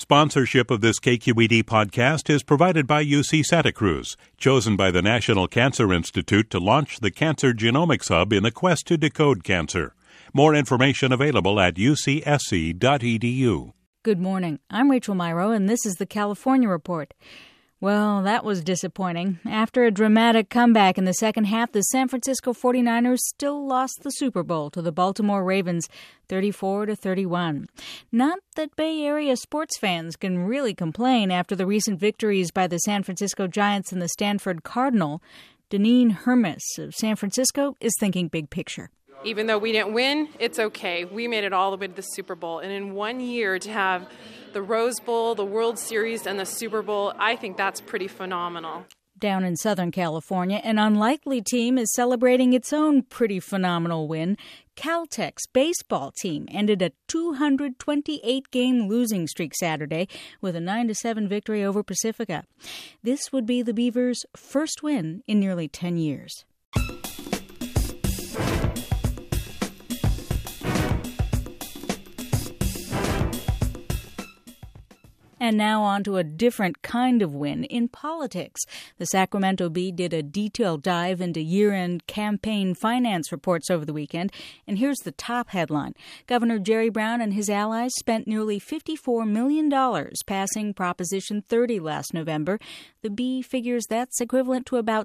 Sponsorship of this KQED podcast is provided by UC Santa Cruz, chosen by the National Cancer Institute to launch the Cancer Genomics Hub in the quest to decode cancer. More information available at ucsc.edu. Good morning. I'm Rachel Myrow, and this is the California Report. Well, that was disappointing. After a dramatic comeback in the second half, the San Francisco 49ers still lost the Super Bowl to the Baltimore Ravens, 34-31. Not that Bay Area sports fans can really complain after the recent victories by the San Francisco Giants and the Stanford Cardinal. Deneen Hermes of San Francisco is thinking big picture. Even though we didn't win, it's okay. We made it all the way to the Super Bowl. And in 1 year to have the Rose Bowl, the World Series, and the Super Bowl, I think that's pretty phenomenal. Down in Southern California, an unlikely team is celebrating its own pretty phenomenal win. Caltech's baseball team ended a 228-game losing streak Saturday with a 9-7 victory over Pacifica. This would be the Beavers' first win in nearly 10 years. And now on to a different kind of win in politics. The Sacramento Bee did a detailed dive into year-end campaign finance reports over the weekend. And here's the top headline. Governor Jerry Brown and his allies spent nearly $54 million passing Proposition 30 last November. The Bee figures that's equivalent to about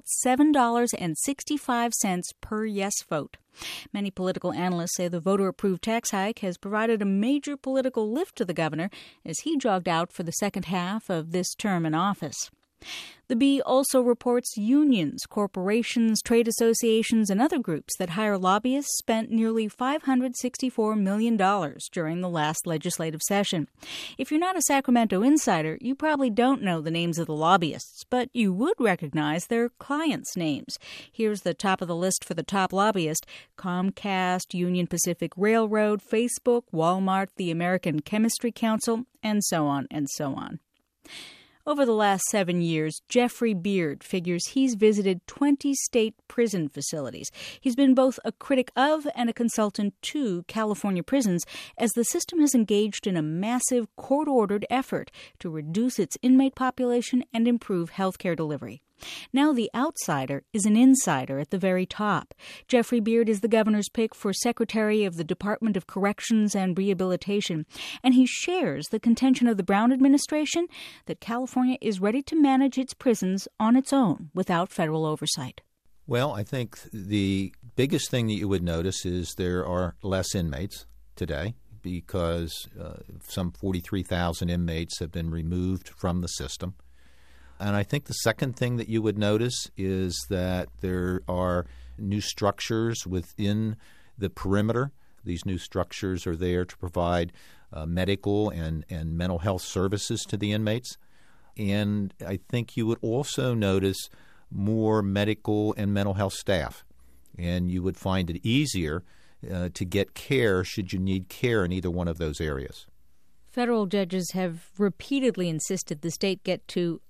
$7.65 per yes vote. Many political analysts say the voter-approved tax hike has provided a major political lift to the governor as he jogged out for the second half of this term in office. The Bee also reports unions, corporations, trade associations, and other groups that hire lobbyists spent nearly $564 million during the last legislative session. If you're not a Sacramento insider, you probably don't know the names of the lobbyists, but you would recognize their clients' names. Here's the top of the list for the top lobbyist: Comcast, Union Pacific Railroad, Facebook, Walmart, the American Chemistry Council, and so on and so on. Over the last 7 years, Jeffrey Beard figures he's visited 20 state prison facilities. He's been both a critic of and a consultant to California prisons as the system has engaged in a massive court-ordered effort to reduce its inmate population and improve health care delivery. Now the outsider is an insider at the very top. Jeffrey Beard is the governor's pick for Secretary of the Department of Corrections and Rehabilitation, and he shares the contention of the Brown administration that California is ready to manage its prisons on its own without federal oversight. Well, I think the biggest thing that you would notice is there are less inmates today because some 43,000 inmates have been removed from the system. And I think the second thing that you would notice is that there are new structures within the perimeter. These new structures are there to provide medical and mental health services to the inmates. And I think you would also notice more medical and mental health staff. And you would find it easier to get care should you need care in either one of those areas. Federal judges have repeatedly insisted the state get to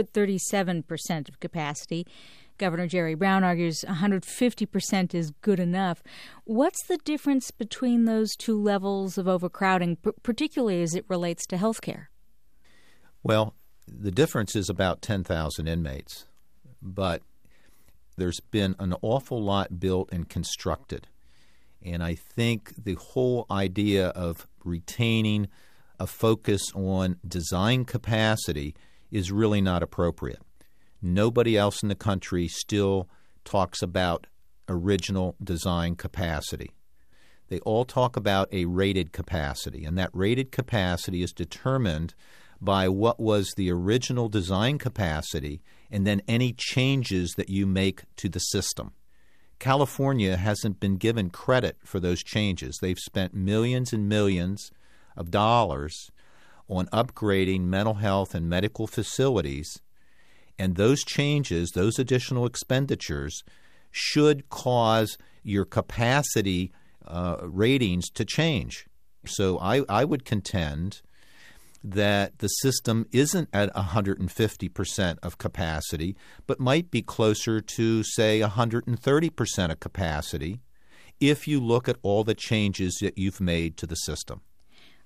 137% of capacity. Governor Jerry Brown argues 150% is good enough. What's the difference between those two levels of overcrowding, particularly as it relates to health care? Well, the difference is about 10,000 inmates, but there's been an awful lot built and constructed. And I think the whole idea of retaining a focus on design capacity is really not appropriate. Nobody else in the country still talks about original design capacity. They all talk about a rated capacity, and that rated capacity is determined by what was the original design capacity and then any changes that you make to the system. California hasn't been given credit for those changes. They've spent millions and millions of dollars on upgrading mental health and medical facilities, and those changes, those additional expenditures, should cause your capacity ratings to change. So I would contend that the system isn't at 150% of capacity, but might be closer to, say, 130% of capacity if you look at all the changes that you've made to the system.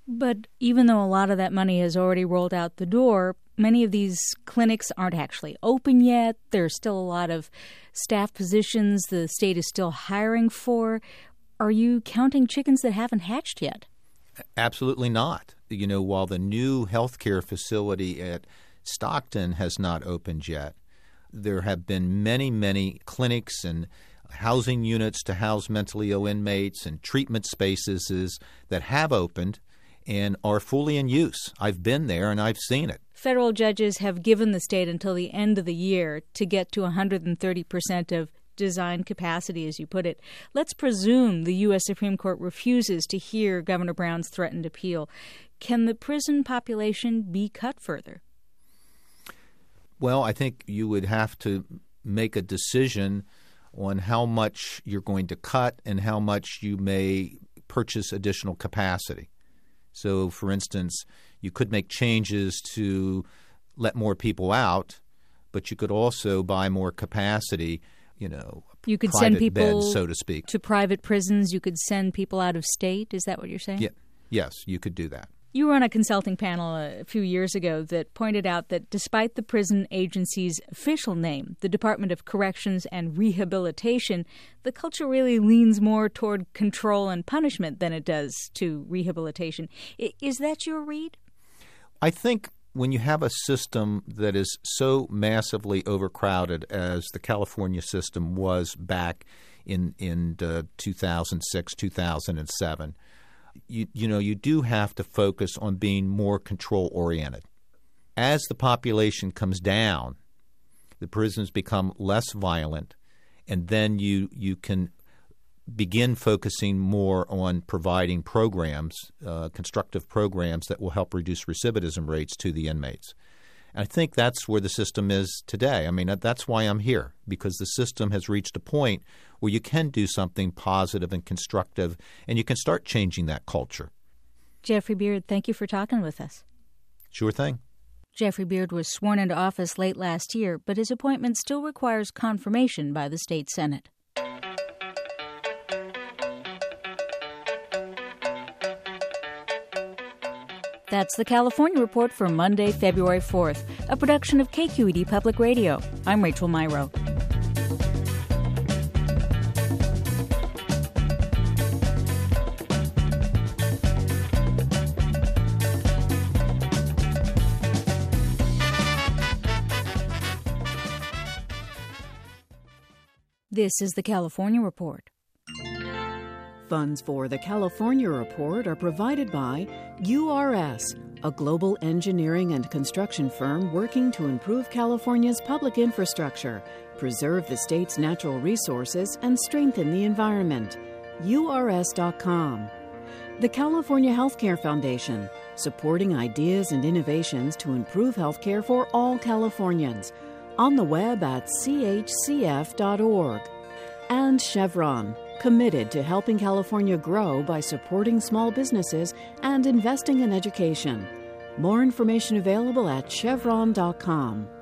But even though a lot of that money has already rolled out the door, many of these clinics aren't actually open yet. There's still a lot of staff positions the state is still hiring for. Are you counting chickens that haven't hatched yet? Absolutely not. While the new healthcare facility at Stockton has not opened yet, there have been many, many clinics and housing units to house mentally ill inmates and treatment spaces that have opened and are fully in use. I've been there and I've seen it. Federal judges have given the state until the end of the year to get to 130% of design capacity, as you put it. Let's presume the U.S. Supreme Court refuses to hear Governor Brown's threatened appeal. Can the prison population be cut further? Well, I think you would have to make a decision on how much you're going to cut and how much you may purchase additional capacity. So, for instance, you could make changes to let more people out, but you could also buy more capacity, you could send people beds, so to speak, to private prisons. You could send people out of state. Is that what you're saying? Yeah. Yes, you could do that. You were on a consulting panel a few years ago that pointed out that despite the prison agency's official name, the Department of Corrections and Rehabilitation, the culture really leans more toward control and punishment than it does to rehabilitation. Is that your read? I think when you have a system that is so massively overcrowded as the California system was back in 2006, 2007, you do have to focus on being more control-oriented. As the population comes down, the prisons become less violent, and then you can begin focusing more on providing programs, constructive programs that will help reduce recidivism rates to the inmates. And I think that's where the system is today. I mean, that's why I'm here, because the system has reached a point where you can do something positive and constructive, and you can start changing that culture. Jeffrey Beard, thank you for talking with us. Sure thing. Jeffrey Beard was sworn into office late last year, but his appointment still requires confirmation by the state Senate. That's the California Report for Monday, February 4th, a production of KQED Public Radio. I'm Rachel Myrow. This is the California Report. Funds for the California Report are provided by URS, a global engineering and construction firm working to improve California's public infrastructure, preserve the state's natural resources, and strengthen the environment. URS.com. The California Healthcare Foundation, supporting ideas and innovations to improve healthcare for all Californians. On the web at chcf.org. And Chevron, committed to helping California grow by supporting small businesses and investing in education. More information available at chevron.com.